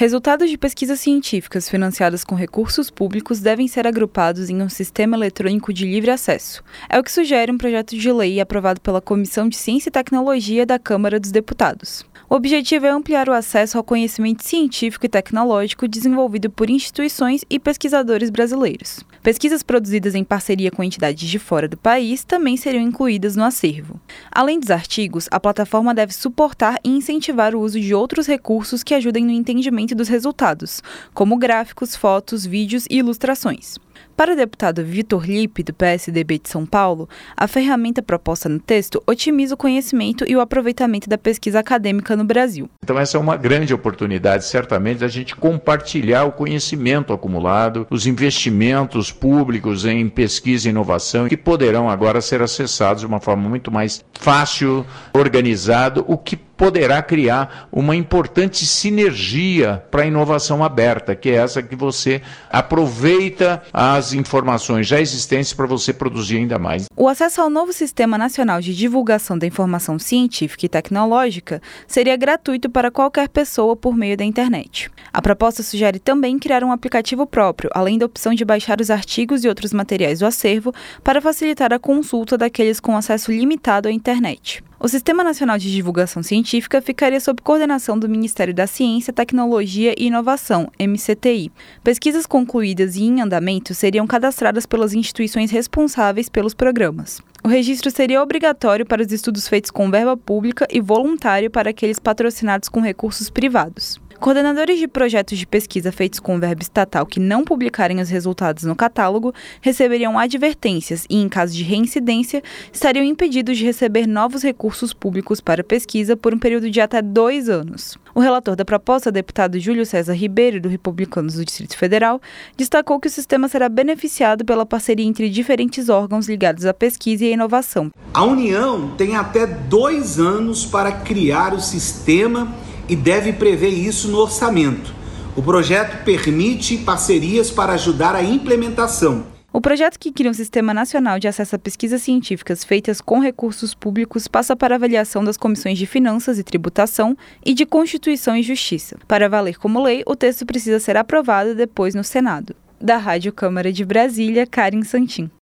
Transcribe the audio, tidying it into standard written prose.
Resultados de pesquisas científicas financiadas com recursos públicos devem ser agrupados em um sistema eletrônico de livre acesso. É o que sugere um projeto de lei aprovado pela Comissão de Ciência e Tecnologia da Câmara dos Deputados. O objetivo é ampliar o acesso ao conhecimento científico e tecnológico desenvolvido por instituições e pesquisadores brasileiros. Pesquisas produzidas em parceria com entidades de fora do país também seriam incluídas no acervo. Além dos artigos, a plataforma deve suportar e incentivar o uso de outros recursos que ajudem no entendimento dos resultados, como gráficos, fotos, vídeos e ilustrações. Para o deputado Vitor Lippe, do PSDB de São Paulo, a ferramenta proposta no texto otimiza o conhecimento e o aproveitamento da pesquisa acadêmica no Brasil. Então essa é uma grande oportunidade, certamente, da gente compartilhar o conhecimento acumulado, os investimentos públicos em pesquisa e inovação, que poderão agora ser acessados de uma forma muito mais fácil, organizada, o que poderá criar uma importante sinergia para a inovação aberta, que é essa que você aproveita as informações já existentes para você produzir ainda mais. O acesso ao novo Sistema Nacional de Divulgação da Informação Científica e Tecnológica seria gratuito para qualquer pessoa por meio da internet. A proposta sugere também criar um aplicativo próprio, além da opção de baixar os artigos e outros materiais do acervo para facilitar a consulta daqueles com acesso limitado à internet. O Sistema Nacional de Divulgação Científica ficaria sob coordenação do Ministério da Ciência, Tecnologia e Inovação, MCTI. Pesquisas concluídas e em andamento seriam cadastradas pelas instituições responsáveis pelos programas. O registro seria obrigatório para os estudos feitos com verba pública e voluntário para aqueles patrocinados com recursos privados. Coordenadores de projetos de pesquisa feitos com verba estatal que não publicarem os resultados no catálogo receberiam advertências e, em caso de reincidência, estariam impedidos de receber novos recursos públicos para pesquisa por um período de até 2 anos. O relator da proposta, deputado Júlio César Ribeiro, do Republicanos do Distrito Federal, destacou que o sistema será beneficiado pela parceria entre diferentes órgãos ligados à pesquisa e à inovação. A União tem até 2 anos para criar o sistema e deve prever isso no orçamento. O projeto permite parcerias para ajudar a implementação. O projeto que cria um Sistema Nacional de Acesso a Pesquisas Científicas feitas com recursos públicos passa para avaliação das comissões de Finanças e Tributação e de Constituição e Justiça. Para valer como lei, o texto precisa ser aprovado depois no Senado. Da Rádio Câmara de Brasília, Karen Santin.